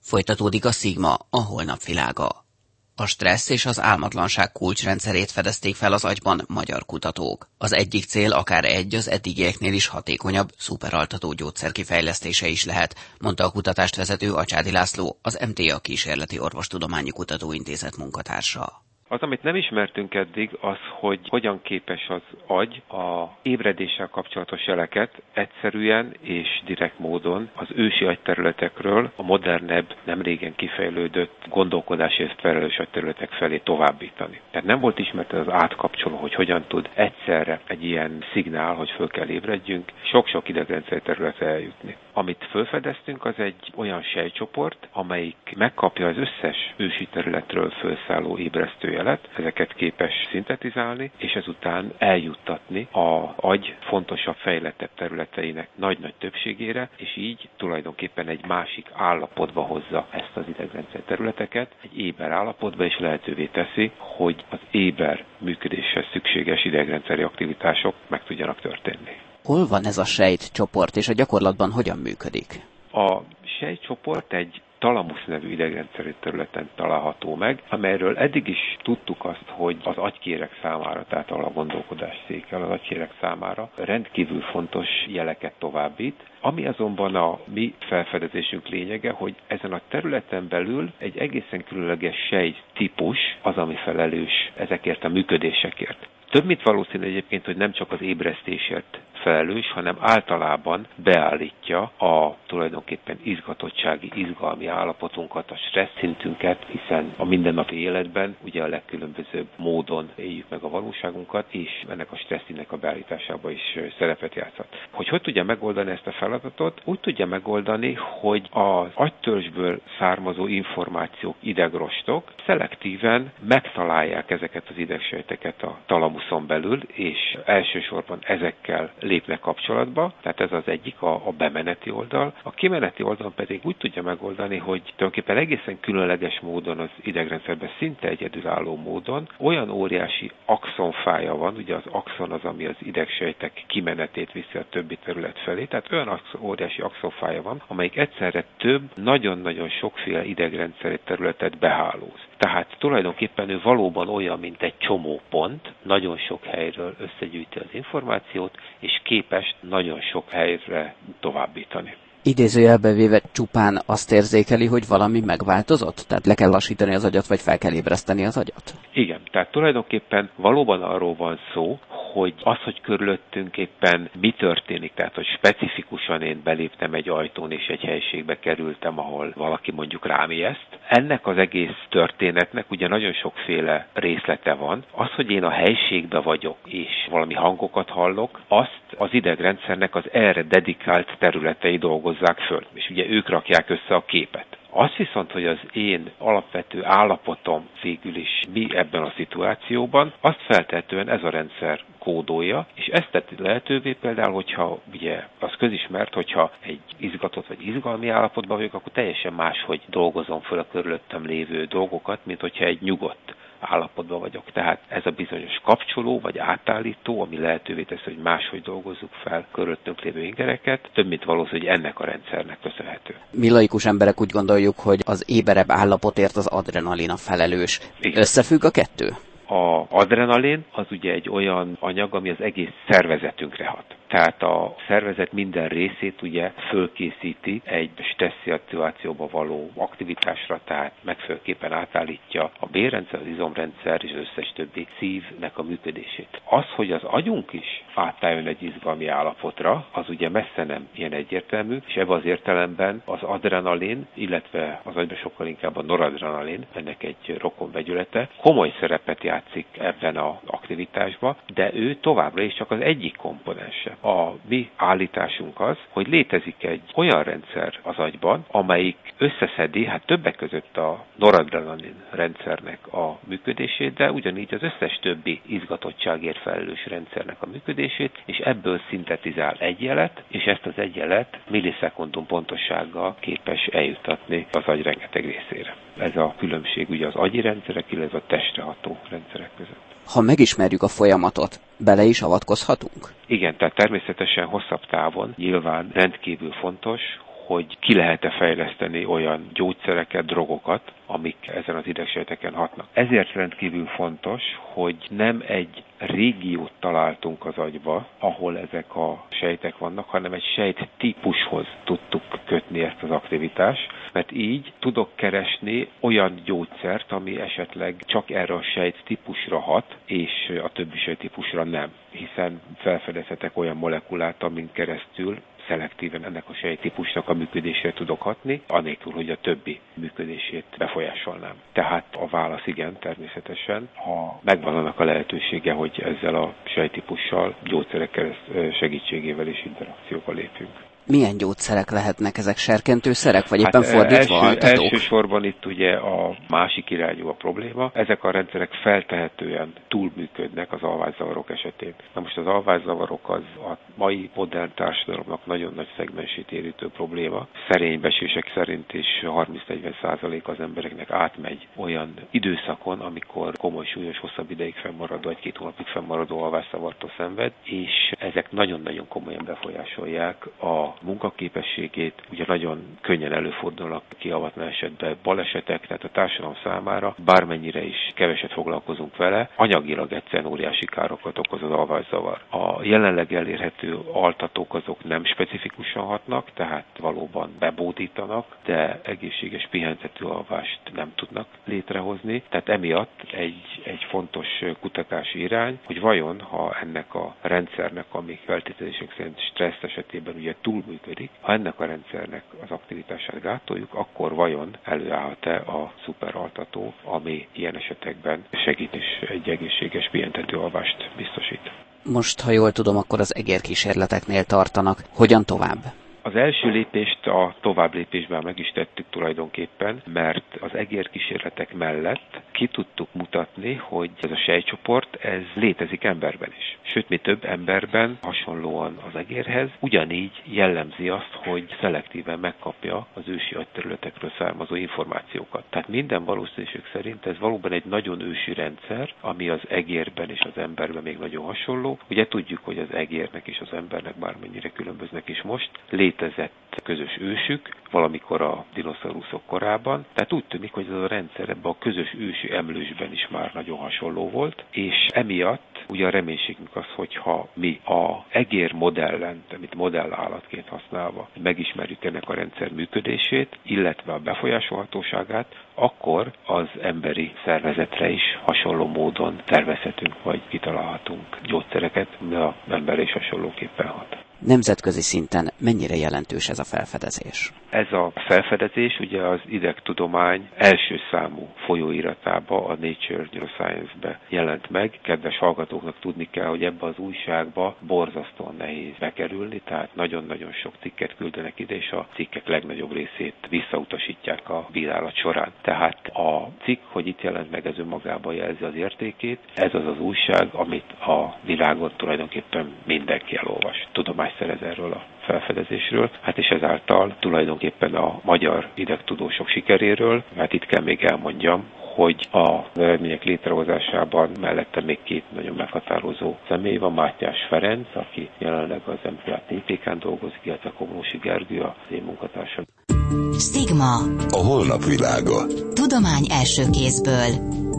Folytatódik a Szigma, a holnap világa. A stressz és az álmatlanság kulcsrendszerét fedezték fel az agyban magyar kutatók. Az egyik cél akár az eddigieknél is hatékonyabb, szuperaltató gyógyszer kifejlesztése is lehet, mondta a kutatást vezető Acsádi László, az MTA Kísérleti Orvostudományi Kutatóintézet munkatársa. Az, amit nem ismertünk eddig, az, hogy hogyan képes az agy a ébredéssel kapcsolatos jeleket egyszerűen és direkt módon az ősi agyterületekről a modernebb, nem régen kifejlődött gondolkodásért felelős agyterületek felé továbbítani. Tehát nem volt ismert az átkapcsoló, hogy hogyan tud egyszerre egy ilyen szignál, hogy föl kell ébredjünk, sok-sok idegrendszer területre eljutni. Amit felfedeztünk, az egy olyan sejtcsoport, amelyik megkapja az összes ősi területről felszálló ébresztőjelet, ezeket képes szintetizálni, és ezután eljuttatni az agy fontosabb, fejlettebb területeinek nagy-nagy többségére, és így tulajdonképpen egy másik állapotba hozza ezt az idegrendszer területeket, egy éber állapotba, és lehetővé teszi, hogy az éber működéshez szükséges idegrendszeri aktivitások meg tudjanak történni. Hol van ez a sejtcsoport, és a gyakorlatban hogyan működik? A sejtcsoport egy talamusz nevű idegrendszeri területen található meg, amelyről eddig is tudtuk azt, hogy az agykéreg számára, tehát a gondolkodás székkel az agykéreg számára rendkívül fontos jeleket továbbít, ami azonban a mi felfedezésünk lényege, hogy ezen a területen belül egy egészen különleges sejttípus az, ami felelős ezekért a működésekért. Több mint valószínű egyébként, hogy nem csak az ébresztésért felelős, hanem általában beállítja a tulajdonképpen izgatottsági, izgalmi állapotunkat, a stressz szintünket, hiszen a mindennapi életben ugye a legkülönbözőbb módon éljük meg a valóságunkat, és ennek a stresszinek a beállításában is szerepet játszhat. Hogy tudja megoldani ezt a feladatot? Úgy tudja megoldani, hogy az agytörzsből származó információk, idegrostok szelektíven megtalálják ezeket az idegsejteket a talamuszon belül, és elsősorban ezekkel lépnek kapcsolatba, tehát ez az egyik, a bemeneti oldal. A kimeneti oldalon pedig úgy tudja megoldani, hogy tulajdonképpen egészen különleges módon az idegrendszerben szinte egyedülálló módon olyan óriási axonfája van, ugye az axon az, ami az idegsejtek kimenetét viszi a többi terület felé, tehát olyan óriási axonfája van, amelyik egyszerre több, nagyon-nagyon sokféle idegrendszeri területet behálóz. Tehát tulajdonképpen ő valóban olyan, mint egy csomópont, nagyon sok helyről összegyűjti az információt, és képes nagyon sok helyre továbbítani. Idézőjelbe véve csupán azt érzékeli, hogy valami megváltozott? Tehát le kell lassítani az agyat, vagy fel kell ébreszteni az agyat? Igen, tehát tulajdonképpen valóban arról van szó, hogy az, hogy körülöttünk éppen mi történik, tehát hogy specifikusan én beléptem egy ajtón és egy helyiségbe kerültem, ahol valaki mondjuk rám ijeszt. Ennek az egész történetnek ugye nagyon sokféle részlete van. Az, hogy én a helyiségbe vagyok és valami hangokat hallok, azt az idegrendszernek az erre dedikált területei dolgozzák föl, és ugye ők rakják össze a képet. Az viszont, hogy az én alapvető állapotom végül is mi ebben a szituációban, azt feltehetően ez a rendszer kódolja, és ezt tett lehetővé például, hogyha ugye az közismert, hogyha egy izgatott vagy izgalmi állapotban vagyok, akkor teljesen máshogy dolgozom föl a körülöttem lévő dolgokat, mint hogyha egy nyugodt állapotban vagyok. Tehát ez a bizonyos kapcsoló vagy átállító, ami lehetővé teszi, hogy máshogy dolgozzuk fel körülöttünk lévő ingereket, több mint valószínű, hogy ennek a rendszernek köszönhető. Mi laikus emberek úgy gondoljuk, hogy az éberebb állapotért az adrenalin a felelős. Igen. Összefügg a kettő? Az adrenalin az ugye egy olyan anyag, ami az egész szervezetünkre hat. Tehát a szervezet minden részét ugye fölkészíti egy stressz szituációba való aktivitásra, tehát megfelelőképpen átállítja a bélrendszer, az izomrendszer és az összes többi szívnek a működését. Az, hogy az agyunk is átálljon egy izgalmi állapotra, az ugye messze nem ilyen egyértelmű, és ebben az értelemben az adrenalin, illetve az agyban sokkal inkább a noradrenalin, ennek egy rokon vegyülete, komoly szerepet játszik ebben az aktivitásban, de ő továbbra is csak az egyik komponense. A mi állításunk az, hogy létezik egy olyan rendszer az agyban, amelyik összeszedi, hát többek között a noradrenalin rendszernek a működését, de ugyanígy az összes többi izgatottságért felelős rendszernek a működését, és ebből szintetizál egy jelet, és ezt az egy jelet millisekundum pontossággal képes eljuttatni az agy rengeteg részére. Ez a különbség ugye az agyi rendszerek, illetve a testre ható rendszerek között. Ha megismerjük a folyamatot, bele is avatkozhatunk? Igen, tehát természetesen hosszabb távon nyilván rendkívül fontos, hogy ki lehet-e fejleszteni olyan gyógyszereket, drogokat, amik ezen az idegsejteken hatnak. Ezért rendkívül fontos, hogy nem egy régiót találtunk az agyba, ahol ezek a sejtek vannak, hanem egy sejt típushoz tudtuk kötni ezt az aktivitást, mert így tudok keresni olyan gyógyszert, ami esetleg csak erre a sejt típusra hat, és a többi sejt típusra nem, hiszen felfedezhetek olyan molekulát, amin keresztül szelektíven ennek a sejttípusnak a működésére tudok hatni, anélkül, hogy a többi működését befolyásolnám. Tehát a válasz igen, természetesen, ha megvan annak a lehetősége, hogy ezzel a sejttípussal, gyógyszerek segítségével és interakcióba lépünk. Milyen gyógyszerek lehetnek ezek? Serkentőszerek, vagy éppen fordítva altatók? Elsősorban itt ugye a másik irányú a probléma. Ezek a rendszerek feltehetően túlműködnek az alvászavarok esetén. Na most az alvászavarok az a mai modern társadalomnak nagyon nagy szegmensét érintő probléma. Szerény becslések szerint is 30-40% az embereknek átmegy olyan időszakon, amikor komoly, súlyos, hosszabb ideig fennmaradó, 1-2 hónapig fennmaradó alvászavartól szenved, és ezek nagyon-nagyon komolyan befolyásolják a munkaképességét, ugye nagyon könnyen előfordulnak kiavatlan esetben balesetek, tehát a társadalom számára bármennyire is keveset foglalkozunk vele, anyagilag egyszerűen óriási károkat okoz az alvászavar. A jelenleg elérhető altatók azok nem specifikusan hatnak, tehát valóban bebódítanak, de egészséges pihentető alvást nem tudnak létrehozni. Tehát emiatt egy fontos kutatási irány, hogy vajon, ha ennek a rendszernek, ami feltételezések szerint stressz esetében ugye túlműködik, ha ennek a rendszernek az aktivitását gátoljuk, akkor vajon előállhat-e a szuperaltató, ami ilyen esetekben segít és egy egészséges pihentető alvást biztosít. Most, ha jól tudom, akkor az egérkísérleteknél tartanak. Hogyan tovább? Az első lépést a továbblépésben meg is tettük tulajdonképpen, mert az egérkísérletek mellett ki tudtuk mutatni, hogy ez a sejtcsoport, ez létezik emberben is. Sőt, mi több emberben hasonlóan az egérhez, ugyanígy jellemzi azt, hogy szelektíven megkapja az ősi agyterületekről származó információkat. Tehát minden valószínűség szerint ez valóban egy nagyon ősi rendszer, ami az egérben és az emberben még nagyon hasonló. Ugye tudjuk, hogy az egérnek és az embernek bármennyire különböznek is most, létezett közös ősük, valamikor a dinoszauruszok korában. Tehát úgy tűnik, hogy ez a rendszer ebben a közös ősi emlősben is már nagyon hasonló volt, és emiatt ugye a reménységünk az, hogyha mi a egér modellen, amit modellállatként használva megismerjük ennek a rendszer működését, illetve a befolyásolhatóságát, akkor az emberi szervezetre is hasonló módon tervezhetünk, vagy kitalálhatunk gyógyszereket, de az emberre is hasonlóképpen hat. Nemzetközi szinten mennyire jelentős ez a felfedezés? Ez a felfedezés ugye az idegtudomány első számú folyóiratába, a Nature Neuroscience-be jelent meg. Kedves hallgatóknak tudni kell, hogy ebbe az újságba borzasztóan nehéz bekerülni, tehát nagyon-nagyon sok cikket küldenek ide, és a cikkek legnagyobb részét visszautasítják a bírálat során. Tehát a cikk, hogy itt jelent meg, ez önmagában jelzi az értékét. Ez az az újság, amit a világon tulajdonképpen mindenki elolvas. Tudomást szerez erről a felfedezésről, hát és ezáltal tulajdonképpen a magyar idegtudósok sikeréről, hát itt kell még elmondjam, hogy az eredmények létrehozásában mellette még 2 nagyon meghatározó személy van, Mátyás Ferenc, aki jelenleg az MTA-TPK-n dolgozik, illetve Komlósi Gergő, az én munkatársam. Stigma. A holnap világa. Tudomány első kézből.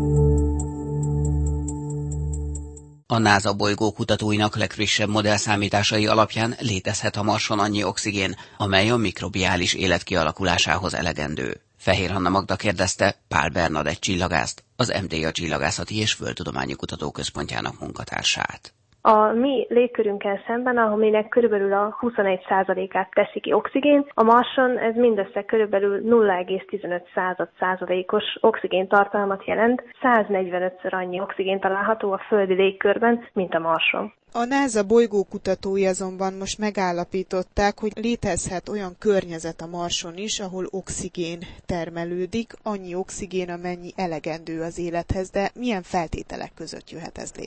A NASA bolygó kutatóinak legfrissebb modellszámításai alapján létezhet a Marson annyi oxigén, amely a mikrobiális élet kialakulásához elegendő. Fehér Hanna Magda kérdezte Pál Bernadett csillagászt, az MTA Csillagászati és Földtudományi Kutatóközpontjának munkatársát. A mi légkörünkkel szemben, aminek körülbelül a 21%-át teszi ki oxigén, a Marson ez mindössze körülbelül 0,15%-os oxigéntartalmat jelent, 145-ször annyi oxigén található a földi légkörben, mint a Marson. A NASA bolygókutatói azonban most megállapították, hogy létezhet olyan környezet a Marson is, ahol oxigén termelődik, annyi oxigén, amennyi elegendő az élethez, de milyen feltételek között jöhet ez létre?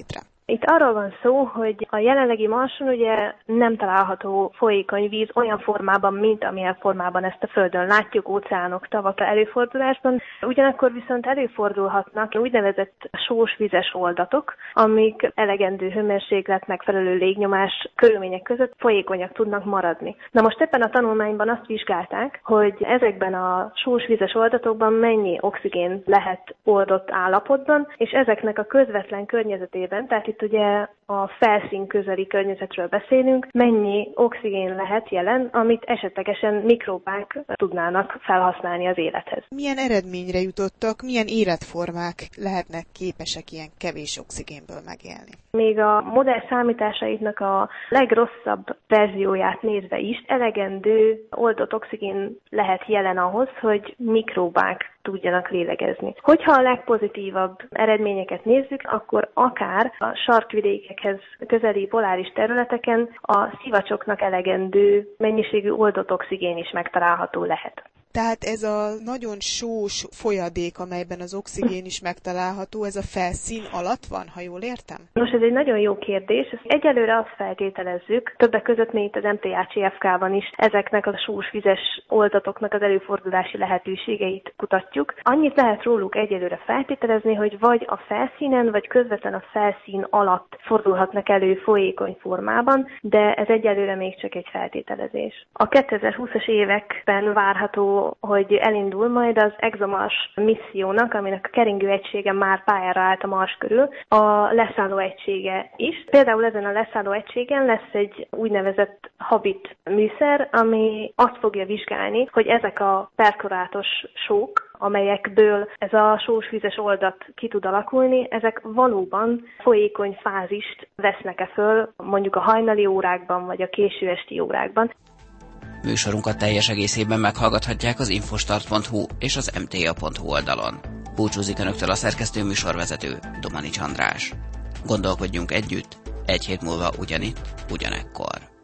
Itt arról van szó, hogy a jelenlegi Marson ugye nem található folyékony víz olyan formában, mint amilyen formában ezt a Földön látjuk, óceánok, tavak előfordulásban. Ugyanakkor viszont előfordulhatnak úgynevezett sós vizes oldatok, amik elegendő hőmérséklet, megfelelő légnyomás körülmények között folyékonyak tudnak maradni. Na most ebben a tanulmányban azt vizsgálták, hogy ezekben a sós vizes oldatokban mennyi oxigén lehet oldott állapotban, és ezeknek a közvetlen környezetében, tehát itt ugye a felszín közeli környezetről beszélünk, mennyi oxigén lehet jelen, amit esetlegesen mikróbák tudnának felhasználni az élethez. Milyen eredményre jutottak, milyen életformák lehetnek képesek ilyen kevés oxigénből megélni? Még a modell számításaiknak a legrosszabb verzióját nézve is elegendő oldott oxigén lehet jelen ahhoz, hogy mikróbák tudjanak lélegezni. Hogyha a legpozitívabb eredményeket nézzük, akkor akár a sarkvidékekhez közeli poláris területeken a szivacsoknak elegendő mennyiségű oldott oxigén is megtalálható lehet. Tehát ez a nagyon sós folyadék, amelyben az oxigén is megtalálható, ez a felszín alatt van, ha jól értem? Nos, ez egy nagyon jó kérdés. Egyelőre azt feltételezzük, többek között még itt az MTHCFK-ban is ezeknek a sós vizes oldatoknak az előfordulási lehetőségeit kutatjuk. Annyit lehet róluk egyelőre feltételezni, hogy vagy a felszínen, vagy közvetlen a felszín alatt fordulhatnak elő folyékony formában, de ez egyelőre még csak egy feltételezés. A 2020-as években várható, hogy elindul majd az ExoMars missziónak, aminek a keringő egysége már pályára állt a Mars körül, a leszálló egysége is. Például ezen a leszálló egységen lesz egy úgynevezett habit műszer, ami azt fogja vizsgálni, hogy ezek a perkorátos sók, amelyekből ez a sós vizes oldat ki tud alakulni, ezek valóban folyékony fázist vesznek-e föl, mondjuk a hajnali órákban, vagy a késő esti órákban. Műsorunkat teljes egészében meghallgathatják az infostart.hu és az mta.hu oldalon. Búcsúzik önöktől a szerkesztő műsorvezető, Domanics András. Gondolkodjunk együtt, egy hét múlva ugyanitt, ugyanekkor.